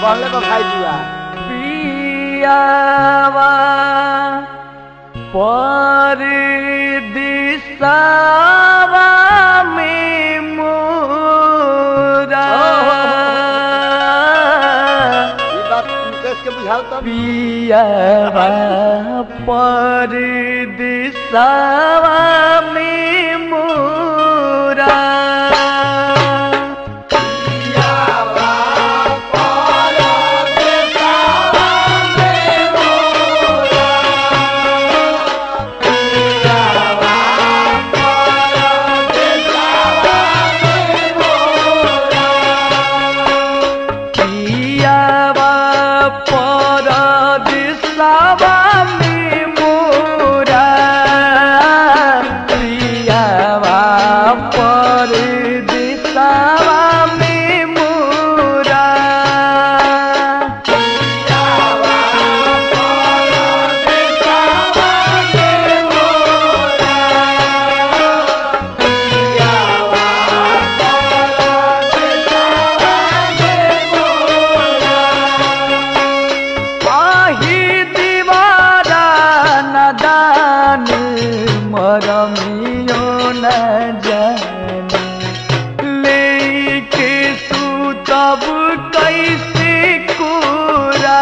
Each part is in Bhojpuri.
कहले बा भाई जुआ पियावा परदेसवा में मोरा ये बात मुकेश के बुझाओ तब पियावा परदेसवा में मोरा मरमियो न जाने लेके सुतब कैसे कुरा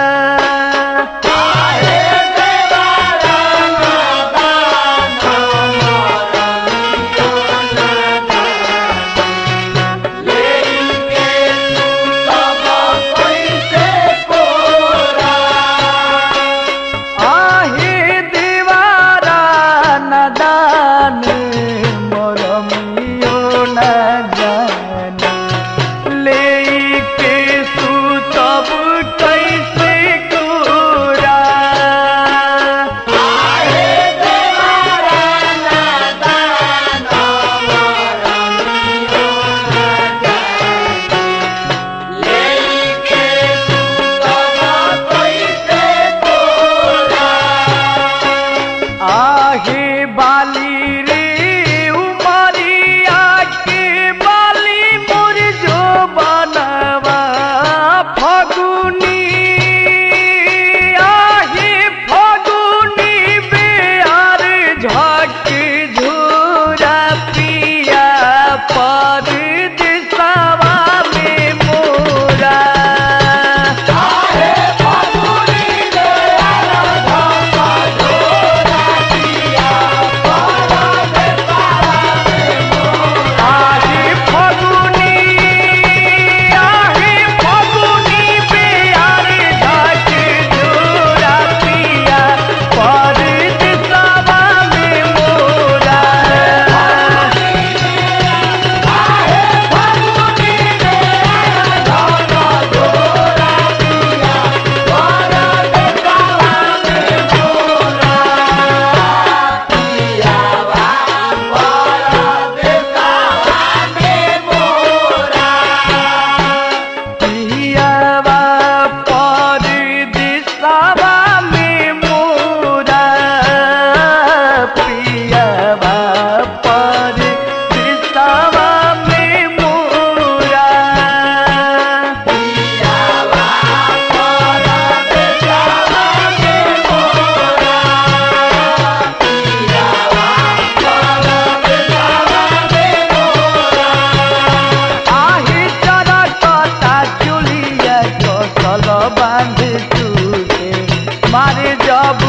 मारे जब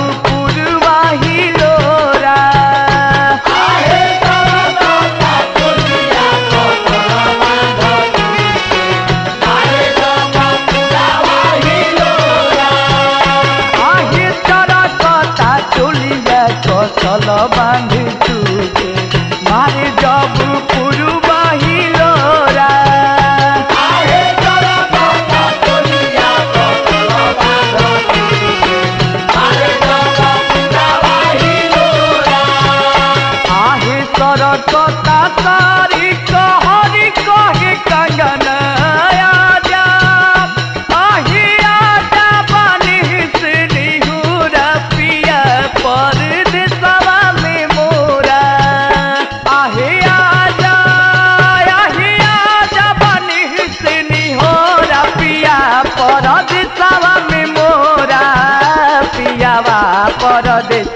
पुरवाही लोरा आहे चरा कता चुलिया कसल बांध चुके मारे जब पुरवाही लोरा कता तारी कहरी कहे कंगन आजा आही आजा बनी से निहुरा पिया परदेसवा में मोरा आहे आजा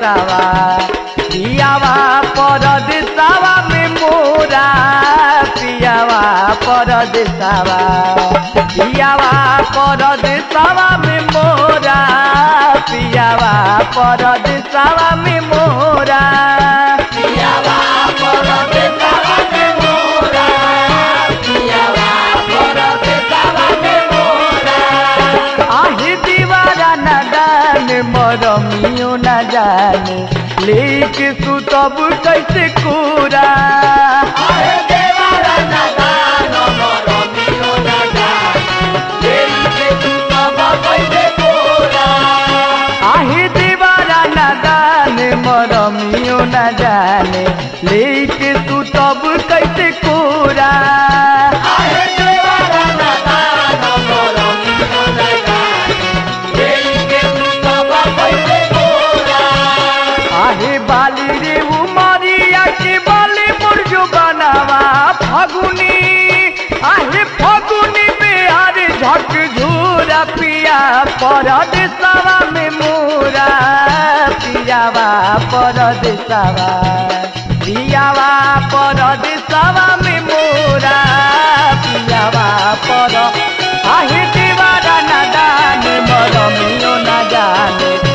परदेसावा पियावा परदेसावा में मोरा पियावा परदेसावा पियावा परदेसावा में मोरा पियावा परदेसावा में मोरा पियावा परदेसावा में मोरा पियावा परदेसावा में मोरा आही दीवारा न जाने मरमियो न जाने लेके सुतब कैसे कोरा आहे दीवारा न जाने मरमियो न जाने लेके सुतब कैसे कोरा आहे दीवारा न जाने मरमियो न जाने लेके सुतब कैसे कोरा आहे दीवारा न जाने मरमियो न जाने लेके सुतब कैसे कोरा आहे बाली रे उमरिया के बाली मुर्जो बनावा फगुनी आहे फगुनी बिहार झक झूरा पिया परदेसावा में मोरा पियावा परदेसावा पियावा परदेसावा में मोरा पियावा पर आहे दीवारा न जाने मरमियो न जाने